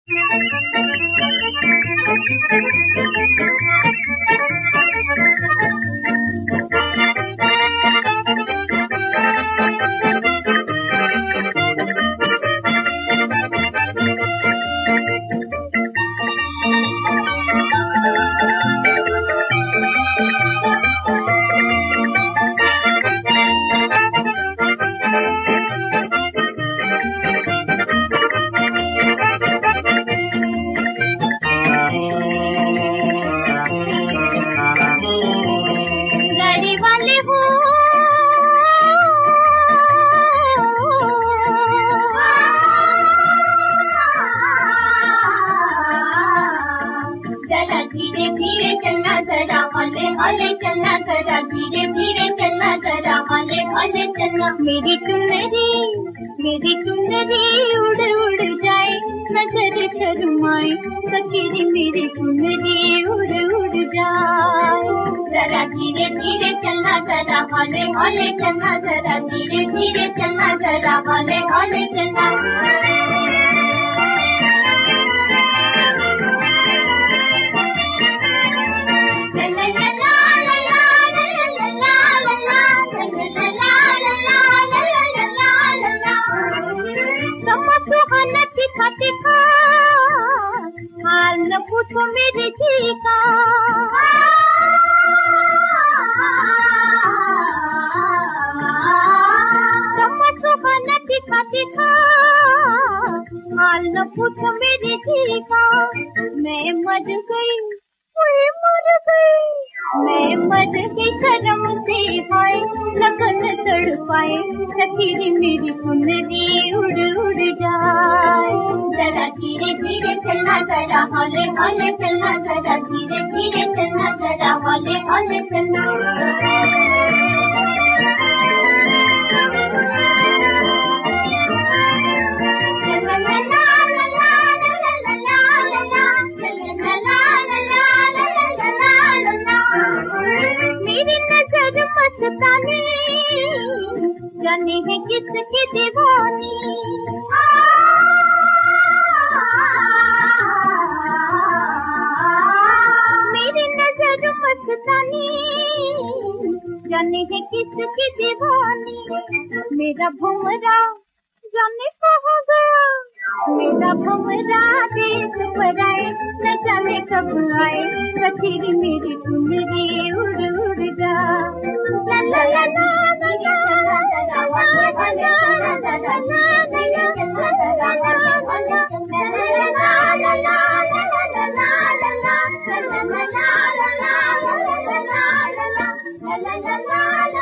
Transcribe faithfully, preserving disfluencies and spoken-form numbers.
मेरी चुनरी मेरी चुनरी उड़ उड़ जाए, नजर शर्माए सखी मेरी चुनरी उड़ उड़ जाए। जरा धीरे धीरे चलना, जरा हौले हौले चलना, जरा धीरे धीरे चलना, जरा हौले हौले चलना। हाल न पूछो मेरे जी का, सुहाना दिखा दिखा हाल न पूछो मेरे जी का। मैं मर गई, मैं मर गई, मैं मर गई शर्म से, हाय लगन तड़पाए सखी मेरी चुनरी उड़ उड़ जाए। जरा धीरे धीरे चलना, जरा हौले हौले चलना, जरा धीरे धीरे चलना, जरा हौले हौले चलना। मेरी नजर मस्तानी, जाने है किसकी दीवानी। मेरी नजर मस्तानी, जाने है किसकी दीवानी। मेरा भंवरा जाने कहाँ गया, मेरा भंवरा देश पर आए, न जाने कब आए सखी मेरी चुनरी उड़ उड़ जा। ला ला ला ला ला ला ला ला ला ला ला।